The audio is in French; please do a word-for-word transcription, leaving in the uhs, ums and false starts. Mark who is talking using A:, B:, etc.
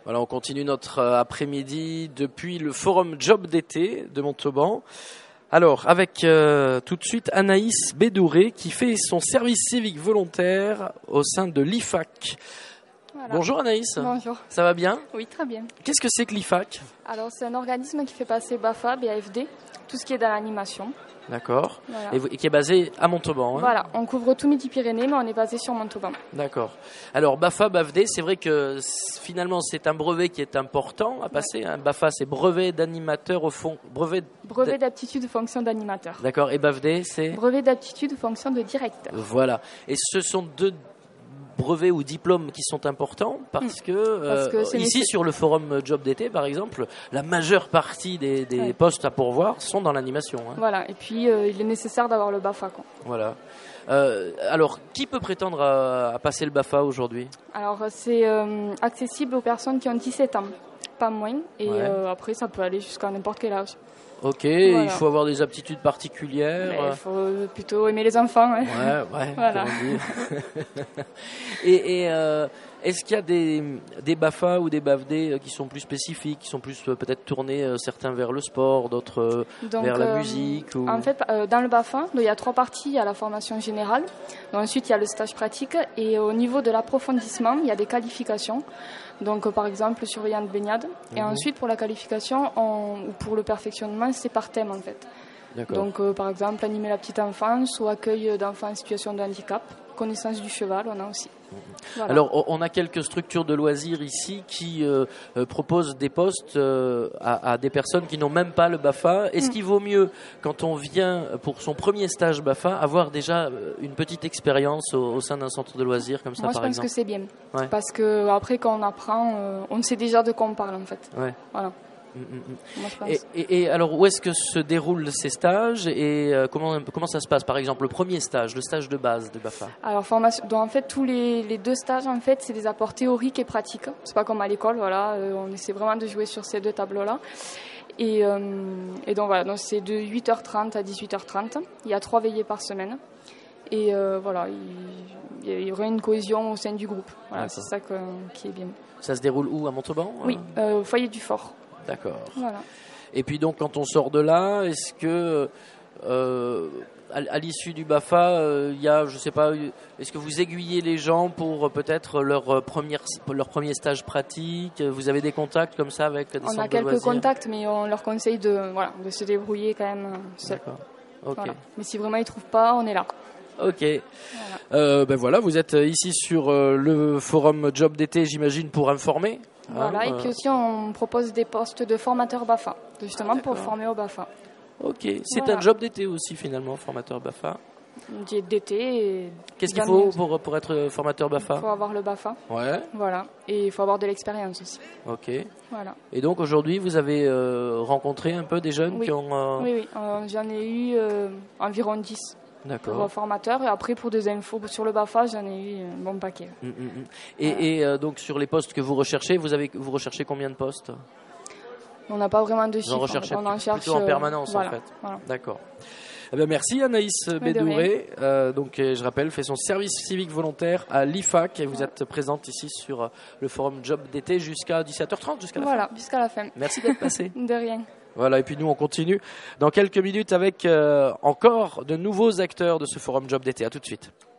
A: Voilà, on continue notre après-midi depuis le forum Job d'été de Montauban. Alors, avec euh, tout de suite Anaïs Bédouré qui fait son service civique volontaire au sein de l'I F A C. Voilà. Bonjour Anaïs.
B: Bonjour.
A: Ça va bien ?
B: Oui, très bien.
A: Qu'est-ce que c'est que l'I F A C ?
B: Alors, c'est un organisme qui fait passer BAFA, B A F D, tout ce qui est dans l'animation.
A: D'accord.
B: Voilà.
A: Et, vous, et qui est basé à Montauban. Hein ?
B: Voilà, on couvre tout Midi-Pyrénées, mais on est basé sur Montauban.
A: D'accord. Alors, BAFA, B A F D, c'est vrai que c'est, finalement, c'est un brevet qui est important à passer. Ouais. Hein. BAFA, c'est brevet d'animateur au fond. Brevet,
B: brevet d'aptitude fonction d'animateur.
A: D'accord. Et B A F D, c'est ?
B: Brevet d'aptitude fonction de directeur.
A: Voilà. Et ce sont deux brevets ou diplômes qui sont importants parce que, euh, parce que ici nécessaire. Sur le forum Job d'été par exemple, la majeure partie des, des ouais. postes à pourvoir sont dans l'animation. Hein.
B: Voilà, et puis euh, il est nécessaire d'avoir le BAFA. Quoi.
A: Voilà. Euh, alors, qui peut prétendre à, à passer le BAFA aujourd'hui ?
B: Alors, c'est euh, accessible aux personnes qui ont dix-sept ans, pas moins, et ouais. euh, après ça peut aller jusqu'à n'importe quel âge.
A: Ok, voilà. Il faut avoir des aptitudes particulières.
B: Mais il faut plutôt aimer les enfants. Ouais,
A: ouais, ouais
B: voilà.
A: et et euh, est-ce qu'il y a des, des BAFA ou des B A F D qui sont plus spécifiques, qui sont plus euh, peut-être tournés euh, certains vers le sport, d'autres euh, Donc, vers la euh, musique ou...
B: En fait, euh, dans le BAFA, il y a trois parties. Il y a la formation générale, donc, ensuite il y a le stage pratique, et au niveau de l'approfondissement, il y a des qualifications. Donc, euh, par exemple, surveillant de baignade. Mmh. Et ensuite, pour la qualification on, ou pour le perfectionnement, c'est par thème en fait.
A: D'accord.
B: Donc, euh, par exemple, animer la petite enfance ou accueil d'enfants en situation de handicap. Connaissance du cheval, on a aussi.
A: Mmh. Voilà. Alors, on a quelques structures de loisirs ici qui euh, euh, proposent des postes euh, à, à des personnes qui n'ont même pas le BAFA. Est-ce mmh. qu'il vaut mieux, quand on vient pour son premier stage BAFA, avoir déjà une petite expérience au, au sein d'un centre de loisirs comme ça,
B: Moi,
A: par exemple ?
B: Moi, je pense que c'est bien. Ouais. Parce qu'après, quand on apprend, euh, on sait déjà de quoi on parle, en fait.
A: Ouais.
B: Voilà.
A: Mmh, mmh. Moi, je pense. Et, et, et alors, où est-ce que se déroulent ces stages et euh, comment, comment ça se passe ? Par exemple, le premier stage, le stage de base de BAFA.
B: Alors, formation, donc, en fait, tous les, les deux stages, en fait, c'est des apports théoriques et pratiques. C'est pas comme à l'école, voilà. Euh, on essaie vraiment de jouer sur ces deux tableaux-là. Et, euh, et donc, voilà, donc, c'est de huit heures trente à dix-huit heures trente. Il y a trois veillées par semaine. Et euh, voilà, il, il y aura une cohésion au sein du groupe. Voilà, c'est ça que, qui est bien.
A: Ça se déroule où, à Montauban ?
B: Oui, euh, au foyer du Fort.
A: D'accord.
B: Voilà.
A: Et puis donc, quand on sort de là, est-ce que, euh, à, à l'issue du BAFA, il euh, y a, je sais pas, est-ce que vous aiguillez les gens pour euh, peut-être leur, première, leur premier stage pratique ? Vous avez des contacts comme ça avec des centres de loisirs ?
B: On a quelques contacts, mais on leur conseille de, voilà, de se débrouiller quand même seul.
A: D'accord. Ok.
B: Voilà. Mais si vraiment ils ne trouvent pas, on est là.
A: Ok. Voilà. Euh, ben voilà, vous êtes ici sur euh, le forum Job d'été, j'imagine, pour informer.
B: Voilà, hein, et puis aussi on propose des postes de formateurs BAFA, justement ah, pour former au BAFA.
A: Ok, c'est voilà. Un job d'été aussi finalement, formateur BAFA.
B: D'été. Et
A: qu'est-ce qu'il faut pour, pour être formateur BAFA ?
B: Il faut avoir le BAFA.
A: Ouais.
B: Voilà, et il faut avoir de l'expérience aussi.
A: Ok.
B: Voilà.
A: Et donc aujourd'hui, vous avez euh, rencontré un peu des jeunes
B: oui.
A: qui ont... Euh...
B: Oui, oui, euh, j'en ai eu euh, environ dix.
A: D'accord.
B: Pour formateur, et après pour des infos sur le BAFA, j'en ai eu un bon paquet.
A: Mmh, mmh. Et, voilà. et euh, donc sur les postes que vous recherchez, vous avez vous recherchez combien de postes ?
B: On n'a pas vraiment de chiffres.
A: Vous en recherchez
B: on en cherche
A: plutôt en permanence
B: voilà,
A: en fait.
B: Voilà.
A: D'accord. Eh bien, merci Anaïs Bédouré. Euh, donc je rappelle, fait son service civique volontaire à l'I F A C et vous ouais. êtes présente ici sur le forum Job d'été jusqu'à dix-sept heures trente, jusqu'à la
B: voilà,
A: fin.
B: Voilà, jusqu'à la fin.
A: Merci d'être passé.
B: De rien.
A: Voilà, et puis nous on continue dans quelques minutes avec euh, encore de nouveaux acteurs de ce forum Job d'été. À tout de suite.